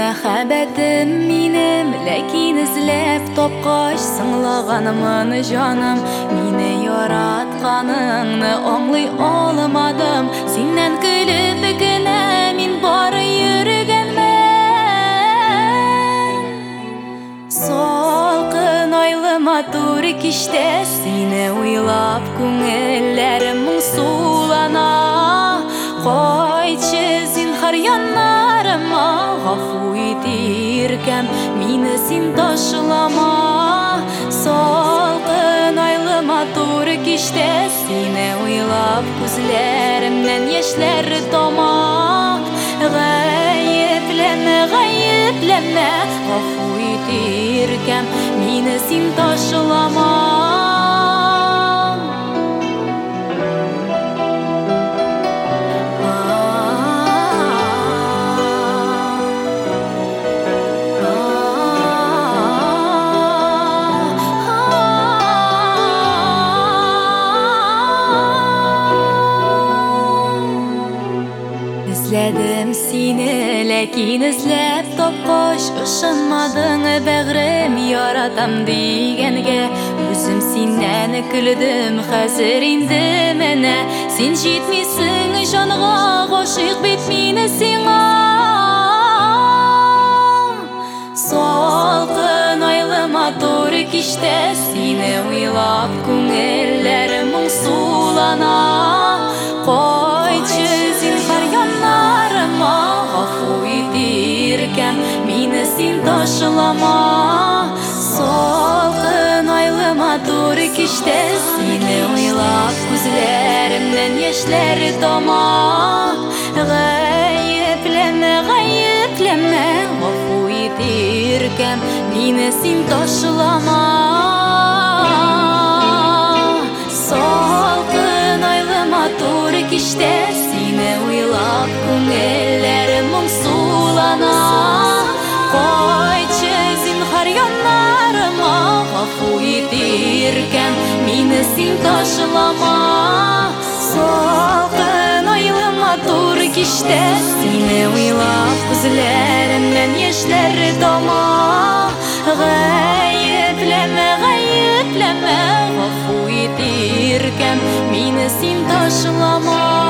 мәхәббәтем минем, ләкин эзләп тапкач сыңлаганмын җаным. Мине яратканыңны аңлый алмадым. Синнән көлеп генә мин бары йөргәнмен. Салкын айлы матур кичтә сине уйлап күңелләрем моңсулана. Кайтчы зинһар яннарыма, гафу ит иркәм, мине син ташлама. Салкын айлы матур кичтә сине уйлап күзләремнән яшьләр тама. Гаепләмә, гаепләмә, гафу ит иркәм, мине син ташлама. Эзләдем сине, ләкин эзләп тапкач ышанмадың бәгърем яратам дигәнгә. Үзем синнән көлдем, хәзер инде менә син җитмисең җанга, гашыйк бит мине сиңа. Салкын айлы матур кичтә сине уйлап күңелләрем моңсулана. Кайтчы зинһар яннарыма, гафу ит иркәм, мине син ташлама. Салкын айлы матур кичтә сине уйлап күзләремнән яшьләр тама. Гаепләмә, гаепләмә, гафу ит иркәм, мине син ташлама. Салкын айлы матур кичтә сине уйлап күңелләрем моңсулана. Кайтчы зинһар яннарыма, гафу ит иркәм, мине син ташлама. Салкын айлы матур кичтә сине уйлап күзләремнән яшьләр тама. Гаепләмә, гаепләмә, гафу ит иркәм, мине син ташлама.